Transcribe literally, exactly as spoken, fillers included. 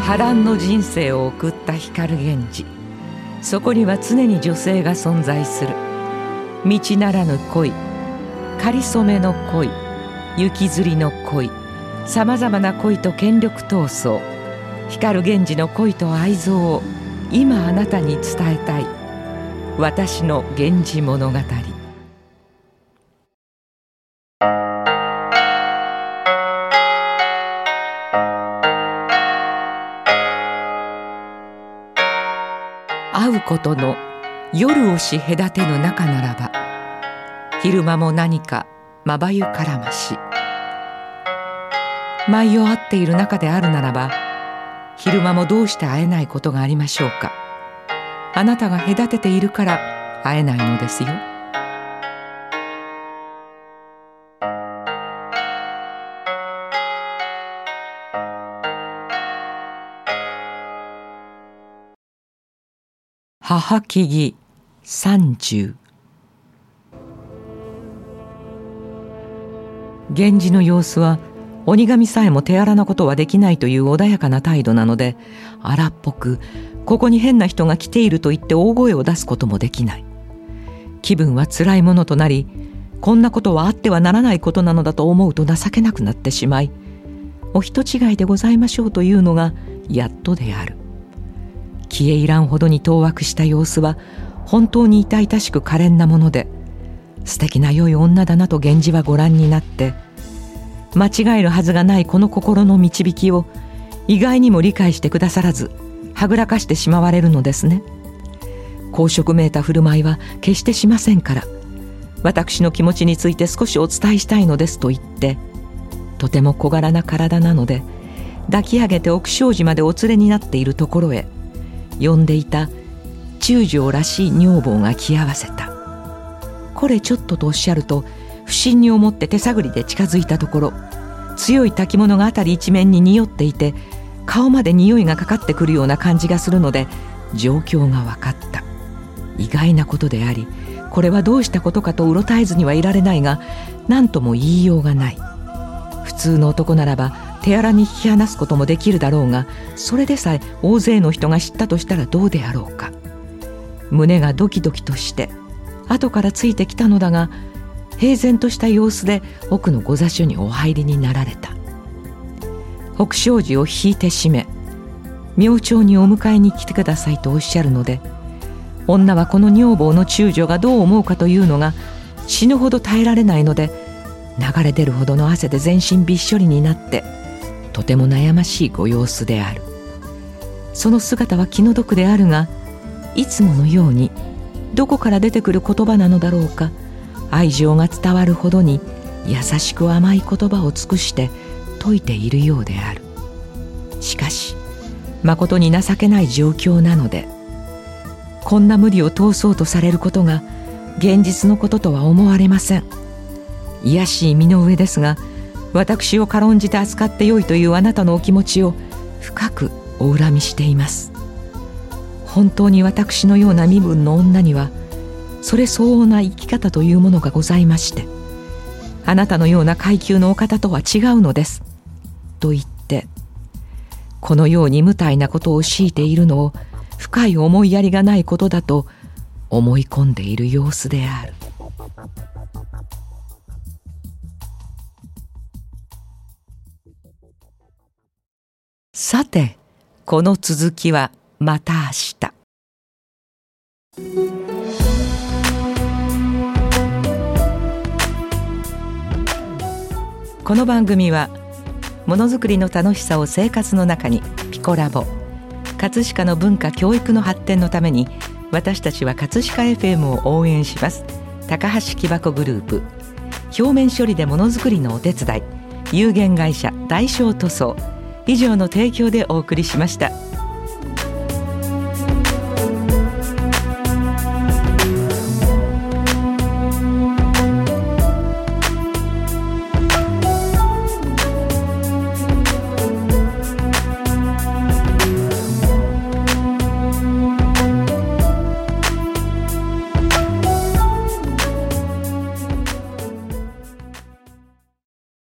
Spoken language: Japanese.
波乱の人生を送った光源氏。そこには常に女性が存在する。道ならぬ恋、かりそめの恋、行きずりの恋、さまざまな恋と権力闘争。光源氏の恋と愛憎を今あなたに伝えたい。私の源氏物語。会うことの夜をし隔てぬ中ならば、昼間も何かまばゆからまし。毎夜会っている中であるならば、昼間もどうして会えないことがありましょうか。あなたが隔てているから会えないのですよ。母木木三十。源氏の様子は鬼神さえも手荒なことはできないという穏やかな態度なので、荒っぽくここに変な人が来ていると言って大声を出すこともできない。気分はつらいものとなり、こんなことはあってはならないことなのだと思うと情けなくなってしまい、お人違いでございましょうというのがやっとである。消え入らんほどに当惑した様子は本当に痛々しく可憐なもので、素敵な良い女だなと源氏はご覧になって、間違えるはずがないこの心の導きを意外にも理解してくださらず、はぐらかしてしまわれるのですね。公職めいた振る舞いは決してしませんから、私の気持ちについて少しお伝えしたいのですと言って、とても小柄な体なので抱き上げて奥障子までお連れになっているところへ、呼んでいた中将らしい女房が来合わせた。これちょっととおっしゃると、不審に思って手探りで近づいたところ、強い焚き物が辺り一面に匂っていて、顔まで匂いがかかってくるような感じがするので、状況が分かった。意外なことであり、これはどうしたことかとうろたえずにはいられないが、何とも言いようがない。普通の男ならば手荒に引き離すこともできるだろうが、それでさえ大勢の人が知ったとしたらどうであろうか。胸がドキドキとして後からついてきたのだが、平然とした様子で奥の御座所にお入りになられた。北障子を引いて閉め、明朝にお迎えに来てくださいとおっしゃるので、女はこの女房の中将がどう思うかというのが死ぬほど耐えられないので、流れ出るほどの汗で全身びっしょりになって、とても悩ましいご様子である。その姿は気の毒であるが、いつものようにどこから出てくる言葉なのだろうか、愛情が伝わるほどに優しく甘い言葉を尽くして説いているようである。しかしまことに情けない状況なので、こんな無理を通そうとされることが現実のこととは思われません。卑しい身の上ですが、私を軽んじて扱ってよいというあなたのお気持ちを深くお恨みしています。本当に私のような身分の女にはそれ相応な生き方というものがございまして、あなたのような階級のお方とは違うのですと言って、このように無体なことを強いているのを深い思いやりがないことだと思い込んでいる様子である。さて、この続きはまた明日。この番組はものづくりの楽しさを生活の中に、ピコラボ、葛飾の文化教育の発展のために私たちは葛飾 エフエム を応援します高橋木箱グループ、表面処理でものづくりのお手伝い、有限会社大正塗装以上の提供でお送りしました。